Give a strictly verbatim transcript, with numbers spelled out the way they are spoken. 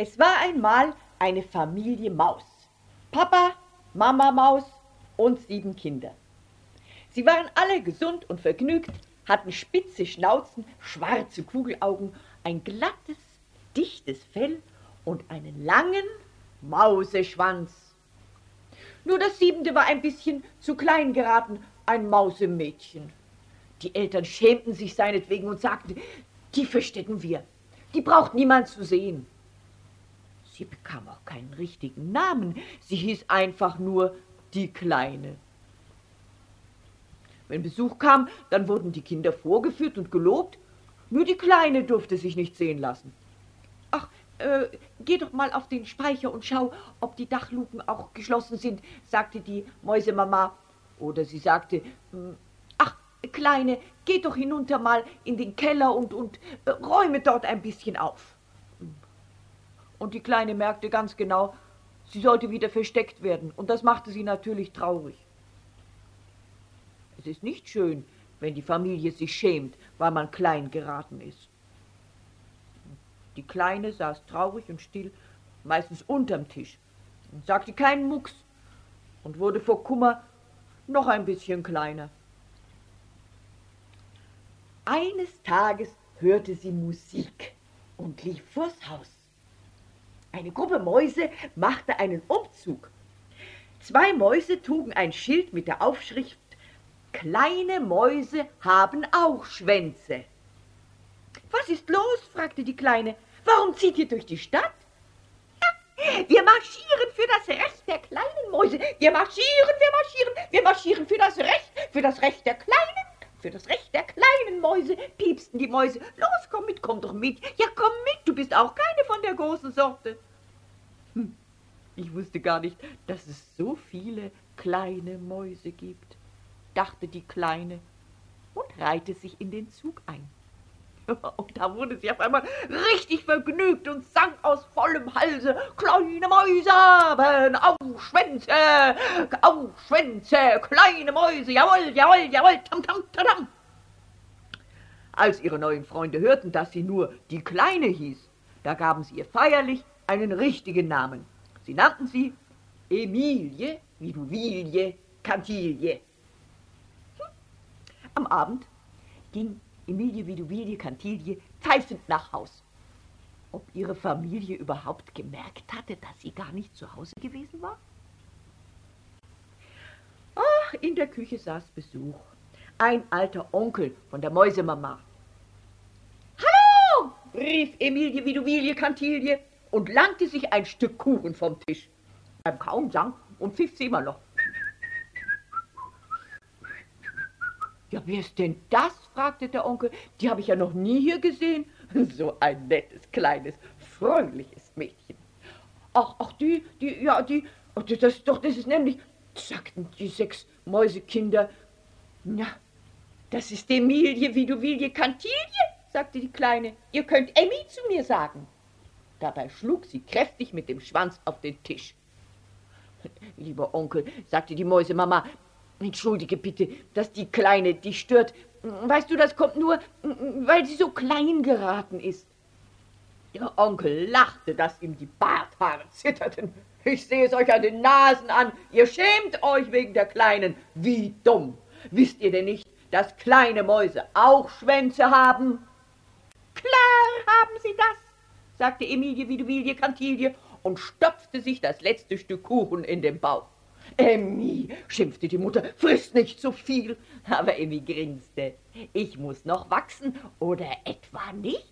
Es war einmal eine Familie Maus. Papa, Mama Maus und sieben Kinder. Sie waren alle gesund und vergnügt, hatten spitze Schnauzen, schwarze Kugelaugen, ein glattes, dichtes Fell und einen langen Mauseschwanz. Nur das siebente war ein bisschen zu klein geraten, ein Mausemädchen. Die Eltern schämten sich seinetwegen und sagten, die verstecken wir, die braucht niemand zu sehen. Sie bekam auch keinen richtigen Namen, sie hieß einfach nur die Kleine. Wenn Besuch kam, dann wurden die Kinder vorgeführt und gelobt, nur die Kleine durfte sich nicht sehen lassen. Ach, äh, geh doch mal auf den Speicher und schau, ob die Dachluken auch geschlossen sind, sagte die Mäusemama. Oder sie sagte, ach, Kleine, geh doch hinunter mal in den Keller und, und äh, räume dort ein bisschen auf. Und die Kleine merkte ganz genau, sie sollte wieder versteckt werden, und das machte sie natürlich traurig. Es ist nicht schön, wenn die Familie sich schämt, weil man klein geraten ist. Die Kleine saß traurig und still, meistens unterm Tisch, und sagte keinen Mucks und wurde vor Kummer noch ein bisschen kleiner. Eines Tages hörte sie Musik und lief vors Haus. Eine Gruppe Mäuse machte einen Umzug. Zwei Mäuse trugen ein Schild mit der Aufschrift »Kleine Mäuse haben auch Schwänze«. »Was ist los?« fragte die Kleine. »Warum zieht ihr durch die Stadt?« »Ja, wir marschieren für das Recht der kleinen Mäuse. Wir marschieren, wir marschieren, wir marschieren für das Recht, für das Recht der Kleinen, für das Recht der kleinen Mäuse«, piepsten die Mäuse. »Los, komm mit, komm doch mit. Ja, komm mit, du bist auch keine von der großen Sorte.« Hm, ich wusste gar nicht, dass es so viele kleine Mäuse gibt, dachte die Kleine und reihte sich in den Zug ein. Und da wurde sie auf einmal richtig vergnügt und sang aus vollem Halse, »Kleine Mäuse haben auch Schwänze, auch Schwänze, kleine Mäuse, jawohl, jawohl, jawohl, tam, tam, tam, tam.« Als ihre neuen Freunde hörten, dass sie nur die Kleine hieß, da gaben sie ihr feierlich einen richtigen Namen. Sie nannten sie Emilie Viduvilie Kantilie. Hm. Am Abend ging Emilie Viduvilie Kantilie pfeifend nach Haus. Ob ihre Familie überhaupt gemerkt hatte, dass sie gar nicht zu Hause gewesen war? Ach, in der Küche saß Besuch. Ein alter Onkel von der Mäusemama. »Hallo«, rief Emilie Viduvilie Kantilie und langte sich ein Stück Kuchen vom Tisch. Beim Kauen sang und pfiff sie immer noch. »Ja, wer ist denn das?« fragte der Onkel. »Die habe ich ja noch nie hier gesehen. So ein nettes, kleines, fröhliches Mädchen.« »Ach, ach, die, die, ja, die, ach, das, doch, das ist nämlich«, sagten die sechs Mäusekinder. »Ja, das ist Emilie Viduvilie Kantilie«, sagte die Kleine. »Ihr könnt Emmi zu mir sagen.« Dabei schlug sie kräftig mit dem Schwanz auf den Tisch. »Lieber Onkel«, sagte die Mäusemama, »entschuldige bitte, dass die Kleine dich stört. Weißt du, das kommt nur, weil sie so klein geraten ist.« Der Onkel lachte, dass ihm die Barthaare zitterten. »Ich sehe es euch an den Nasen an. Ihr schämt euch wegen der Kleinen. Wie dumm. Wisst ihr denn nicht, dass kleine Mäuse auch Schwänze haben?« »Klar haben sie das«, sagte Emilie Viduvilie Kantilie und stopfte sich das letzte Stück Kuchen in den Bauch. »Emmi«, schimpfte die Mutter, »frisst nicht so viel.« Aber Emmi grinste. »Ich muss noch wachsen, oder etwa nicht?«